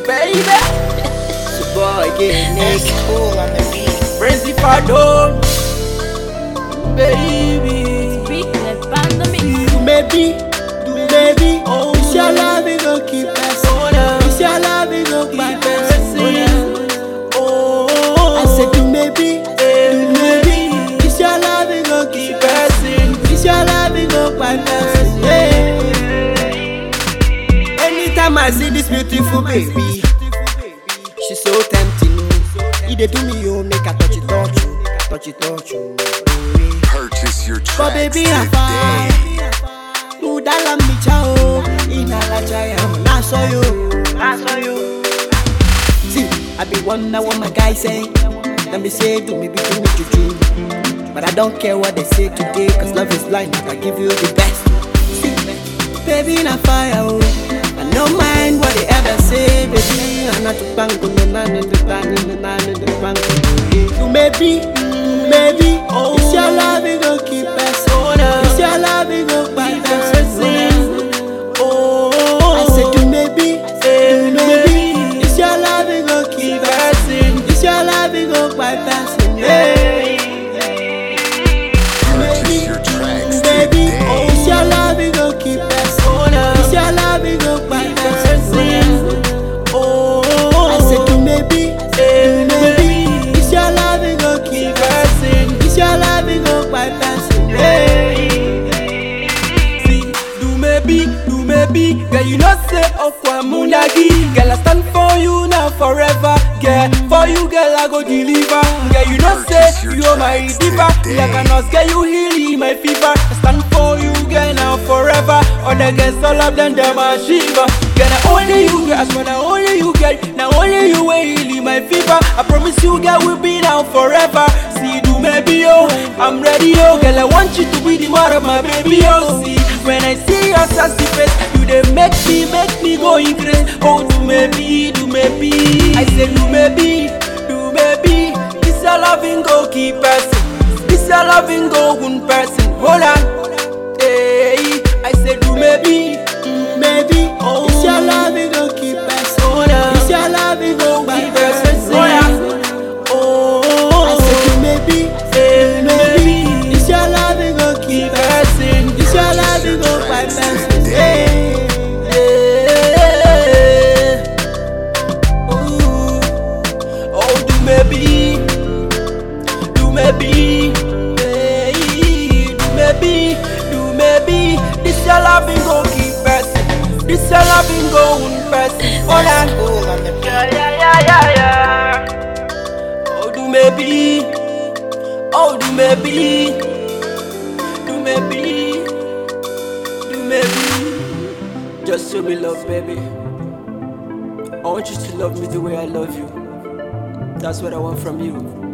baby. It's your boy, get Nick. Cool on the beat. Frenzy Fado, baby. Big Left Pandemic. Do baby, oh, it's your love, it gon' keep us. It's your love, it gon' keep us. Oh, I said do baby, it's your love, it gon' keep us. It's your love, it gon' keep us. Anytime I see this beautiful baby, she's so tempting. It dey do me, you make I touch it. Purchase your tracks But baby, I today. find udala michao inala chaya na saw you. See, I be wonder what my guys say. Let me say do me juju. But I don't care what they say today, cause love is blind. I give you the best. See, baby, na fire, oh. I no mind what they ever say, baby. I'm not to bang, do maybe, oh, it's your love, it gon' keep us. It's your love, it gon' keep us. Oh, I said do maybe, it's your love, it gon' keep us. It's your love, it gon' keep us. Purchase your tracks Baby, today. oh, it's your love, it gon' keep us. It's your love, it gon' keep us. Oh, I said do maybe, it's your love, it gon' keep us. It's your love, it gon' keep us. See, do maybe, girl, you know say Okwa Munagi. Girl, I stand for you now forever. Girl, for you, girl, I go deliver. Girl, you know say you're my diva. Like a nurse, girl, you heal my fever. I stand for you, girl, now forever. Other girls, all of them a shiver. Girl, not only you, girl, I swear not only you, girl. Not only you will heal my fever. I promise you, girl, we'll be down forever. See, do maybe, oh, I'm ready, oh. Girl, I want you to be the mother of my baby, oh. See, when I see your sassy face, you dey make me go crazy. Oh, do maybe. I say do maybe. This your loving go keep person. This your loving go one person. Hold on, hey. I say do maybe. Oh, it's your love, it gon' keep us. It's your love, it gon' keep us. Oh, I said do maybe. It's your love, it gon' keep us. It's your love, it gon' keep us. Oh, do maybe. This your loving go keep person. This your loving go one person. Hold on. Cool on the beat. Yeah. Oh, do maybe. Just show me love, baby. I want you to love me the way I love you. That's what I want from you.